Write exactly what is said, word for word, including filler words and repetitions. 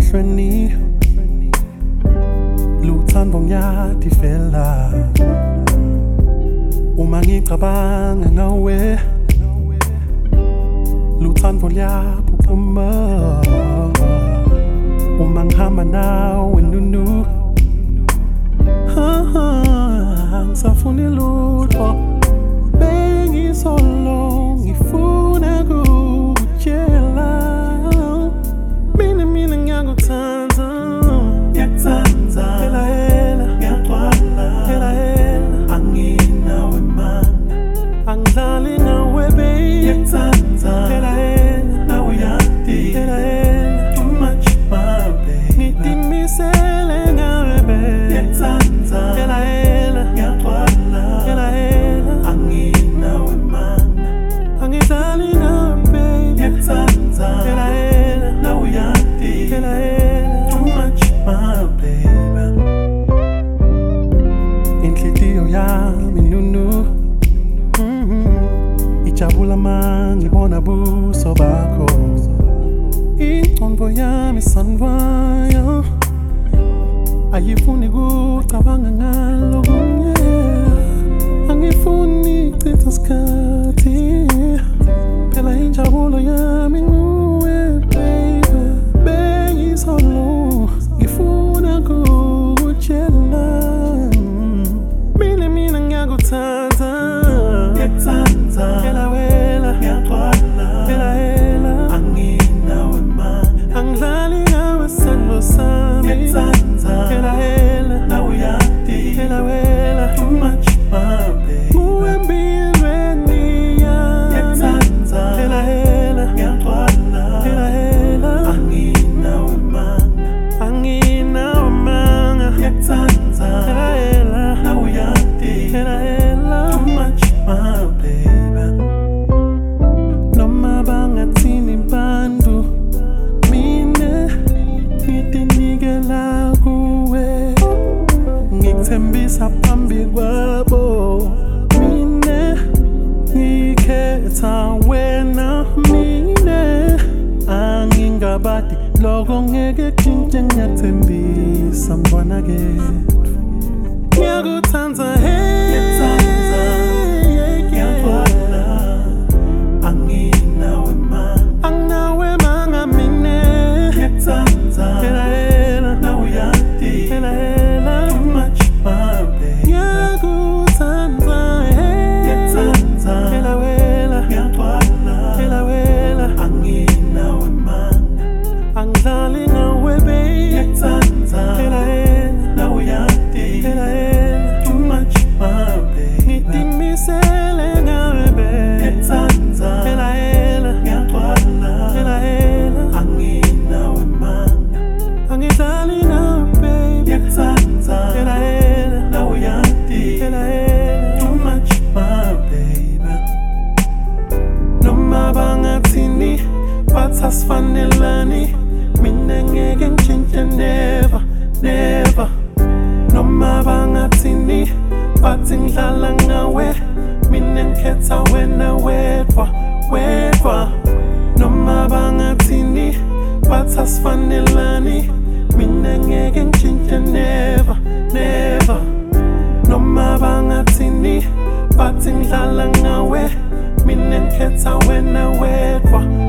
emehlweni luthando ngiyatifela uma ngicabanga ngawe luthando liyaphuphuma uma ngihamba nawe nunu ngisafuna lutho bengisolo ngifuna kukutshela mina mina ngiyakuthanda ngiyakuthanda hela hela ngiyagcwala hela hela anginawe mana angidlali nawe baby ngiyakuthanda hela hela nawe uyati hela hela too much my baby ngitimisele ngawe baby ngiyakuthanda hela hela ngiyagcwala hela hela anginawe mana angidlali nawe baby ngiyakuthanda hela hela nawe uyati hela hela too much my baby inhliziyo yami nunu ijabula mangibona buso bakho ingqondo yami sanvayo ayifuni kucabanga ngalo kunye angifuni kuchitha isikhathi phela injabulo yami nguwe baby bengisolo ngifuna kukutshela mina mina ngiyakuthanda ngiyakuthanda hela hela ngiyagcwala hela hela anginawe mana angidlali nawe sandlo sami ngiyakuthanda hela hela nawe uyati hela hela too much my baby nguwe empilweni yami ngiyakuthanda hela hela ngiyagcwala hela hela anginawe mana anginawe mana ngiyakuthanda hela hela nawe uyati hela hela too much my baby noma bangathini bantu mina ngitinikela kuwe ngikuthembisa phambi kwabo mina ngikhetha wena mina angingabadi loko ngeke kushintshe ngiyathembisa mntwana kethu ngiyakuthanda hey asifanelani mina ngeke ngitshintshe never never noma bangathini bathi ngidlala ngawe mina ngikhetha wena wedwa wedwa noma bangathini bathi asifanelani mina ngeke ngitshintshe never never noma bangathini bathi ngidlala ngawe mina ngikhetha wena wedwa